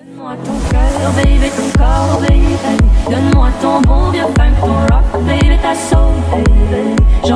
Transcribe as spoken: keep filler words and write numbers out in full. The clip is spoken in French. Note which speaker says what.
Speaker 1: Donne-moi ton cœur, baby, ton corps, baby. Donne-moi ton bon vieux funk, ton rock, baby, ta soul, baby.